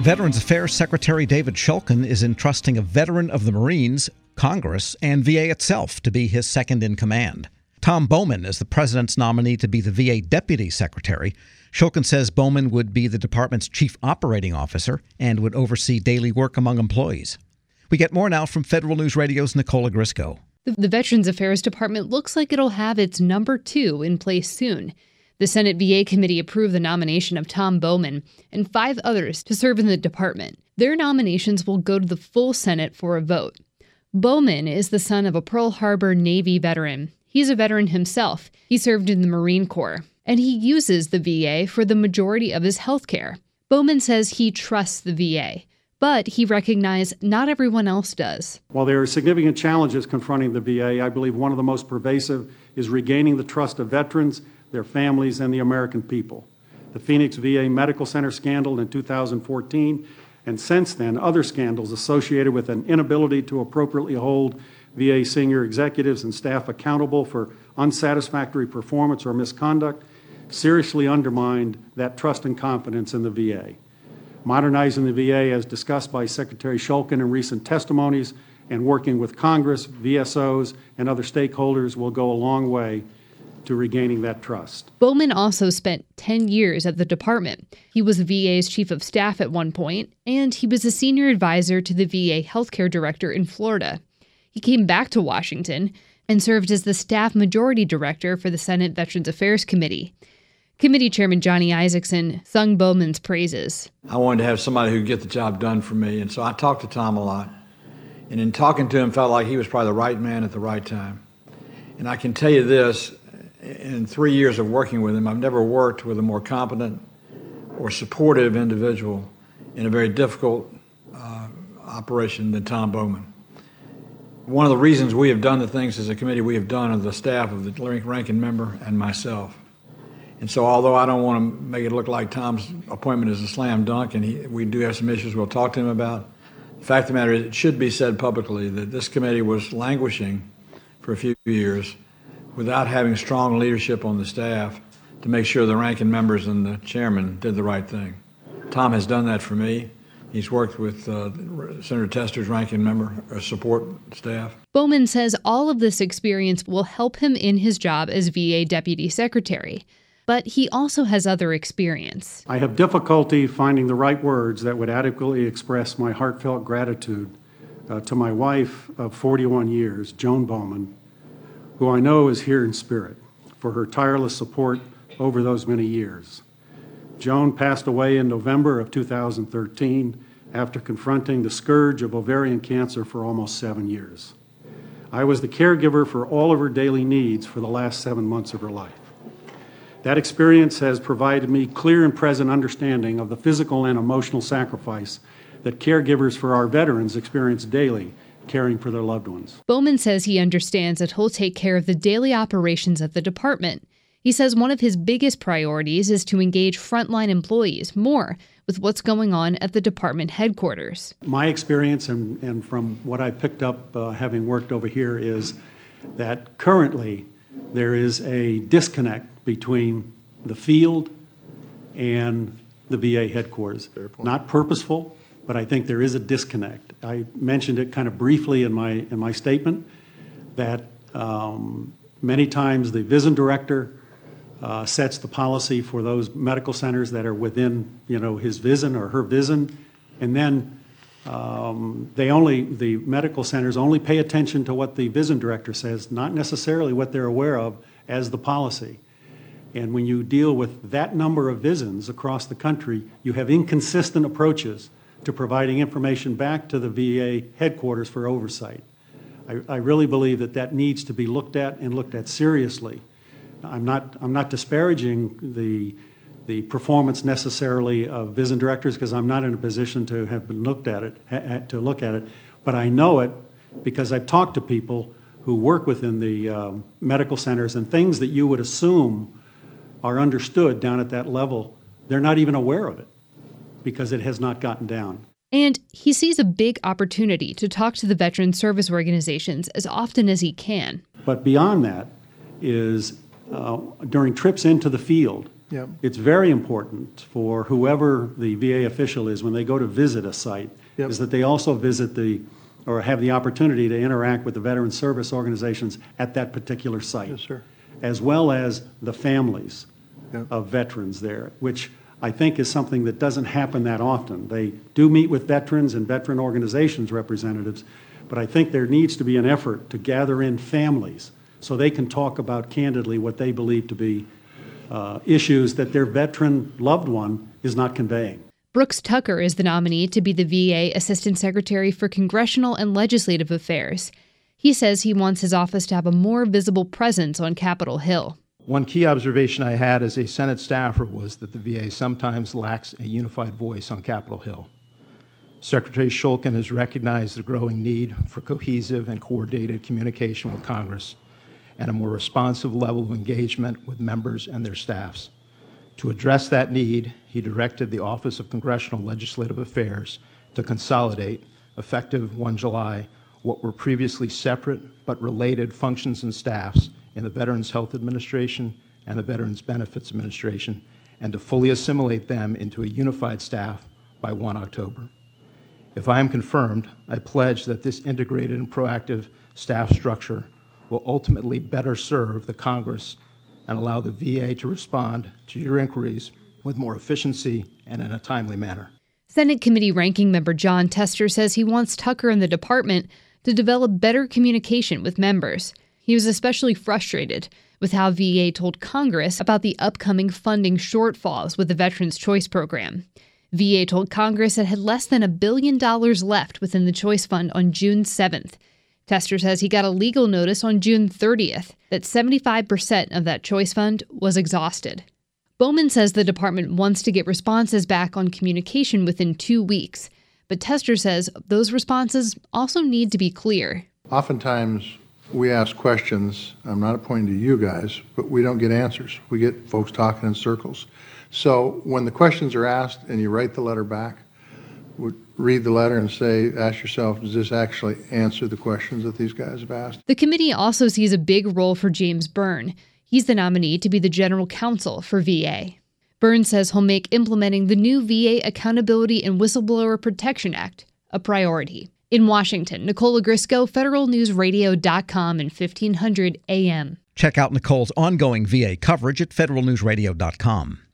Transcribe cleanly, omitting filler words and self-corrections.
Veterans Affairs Secretary David Shulkin is entrusting a veteran of the Marines, Congress, and VA itself to be his second in command. Tom Bowman is the president's nominee to be the VA Deputy Secretary. Shulkin says Bowman would be the department's chief operating officer and would oversee daily work among employees. We get more now from Federal News Radio's Nicola Grisco. The Veterans Affairs Department looks like it'll have its number 2 in place soon. The Senate VA committee approved the nomination of Tom Bowman and 5 others to serve in the department. Their nominations will go to the full Senate for a vote. Bowman is the son of a Pearl Harbor Navy veteran. He's a veteran himself. He served in the Marine Corps, and he uses the VA for the majority of his health care. Bowman says he trusts the VA, but he recognizes not everyone else does. While there are significant challenges confronting the VA, I believe one of the most pervasive is regaining the trust of veterans, their families, and the American people. The Phoenix VA Medical Center scandal in 2014, and since then, other scandals associated with an inability to appropriately hold VA senior executives and staff accountable for unsatisfactory performance or misconduct, seriously undermined that trust and confidence in the VA. Modernizing the VA, as discussed by Secretary Shulkin in recent testimonies, and working with Congress, VSOs, and other stakeholders will go a long way to regaining that trust. Bowman also spent 10 years at the department. He was the VA's chief of staff at one point, and he was a senior advisor to the VA healthcare director in Florida. He came back to Washington and served as the staff majority director for the Senate Veterans Affairs Committee. Committee Chairman Johnny Isakson sung Bowman's praises. I wanted to have somebody who could get the job done for me, and so I talked to Tom a lot. And in talking to him, felt like he was probably the right man at the right time. And I can tell you this, in 3 years of working with him, I've never worked with a more competent or supportive individual in a very difficult operation than Tom Bowman. One of the reasons we have done the things as a committee we have done are the staff of the ranking member and myself. And so although I don't want to make it look like Tom's appointment is a slam dunk, and we do have some issues we'll talk to him about, the fact of the matter is it should be said publicly that this committee was languishing for a few years without having strong leadership on the staff to make sure the ranking members and the chairman did the right thing. Tom has done that for me. He's worked with Senator Tester's ranking member, support staff. Bowman says all of this experience will help him in his job as VA Deputy Secretary, but he also has other experience. I have difficulty finding the right words that would adequately express my heartfelt gratitude to my wife of 41 years, Joan Bowman, who I know is here in spirit, for her tireless support over those many years. Joan passed away in November of 2013 after confronting the scourge of ovarian cancer for almost 7 years. I was the caregiver for all of her daily needs for the last 7 months of her life. That experience has provided me clear and present understanding of the physical and emotional sacrifice that caregivers for our veterans experience daily, caring for their loved ones. Bowman says he understands that he'll take care of the daily operations at the department. He says one of his biggest priorities is to engage frontline employees more with what's going on at the department headquarters. My experience and from what I picked up having worked over here is that currently there is a disconnect between the field and the VA headquarters. Not purposeful, but I think there is a disconnect. I mentioned it kind of briefly in my statement that many times the VISN director sets the policy for those medical centers that are within, his VISN or her VISN, and then the medical centers only pay attention to what the VISN director says, not necessarily what they're aware of as the policy. And when you deal with that number of VISNs across the country, you have inconsistent approaches to providing information back to the VA headquarters for oversight. I really believe that needs to be looked at and looked at seriously. I'm not disparaging the performance necessarily of VISN directors because I'm not in a position to have been look at it, but I know it because I've talked to people who work within the medical centers, and things that you would assume are understood down at that level, they're not even aware of it because it has not gotten down. And he sees a big opportunity to talk to the veteran service organizations as often as he can. But beyond that is during trips into the field, Yep. It's very important for whoever the VA official is when they go to visit a site, Yep. is that they also visit or have the opportunity to interact with the veteran service organizations at that particular site. Yes, sir. As well as the families Yep. of veterans there, which I think is something that doesn't happen that often. They do meet with veterans and veteran organizations representatives, but I think there needs to be an effort to gather in families so they can talk about candidly what they believe to be issues that their veteran loved one is not conveying. Brooks Tucker is the nominee to be the VA Assistant Secretary for Congressional and Legislative Affairs. He says he wants his office to have a more visible presence on Capitol Hill. One key observation I had as a Senate staffer was that the VA sometimes lacks a unified voice on Capitol Hill. Secretary Shulkin has recognized the growing need for cohesive and coordinated communication with Congress and a more responsive level of engagement with members and their staffs. To address that need, he directed the Office of Congressional Legislative Affairs to consolidate, effective 1 July, what were previously separate but related functions and staffs in the Veterans Health Administration and the Veterans Benefits Administration, and to fully assimilate them into a unified staff by 1 October. If I am confirmed, I pledge that this integrated and proactive staff structure will ultimately better serve the Congress and allow the VA to respond to your inquiries with more efficiency and in a timely manner. Senate Committee Ranking Member John Tester says he wants Tucker and the department to develop better communication with members. He was especially frustrated with how VA told Congress about the upcoming funding shortfalls with the Veterans Choice Program. VA told Congress it had less than $1 billion left within the Choice Fund on June 7th. Tester says he got a legal notice on June 30th that 75% of that Choice Fund was exhausted. Bowman says the department wants to get responses back on communication within 2 weeks, but Tester says those responses also need to be clear. Oftentimes, we ask questions, I'm not pointing to you guys, but we don't get answers. We get folks talking in circles. So when the questions are asked and you write the letter back, read the letter and ask yourself, does this actually answer the questions that these guys have asked? The committee also sees a big role for James Byrne. He's the nominee to be the general counsel for VA. Byrne says he'll make implementing the new VA Accountability and Whistleblower Protection Act a priority. In Washington, Nicole Ogrysko, federalnewsradio.com and 1500 AM. Check out Nicole's ongoing VA coverage at federalnewsradio.com.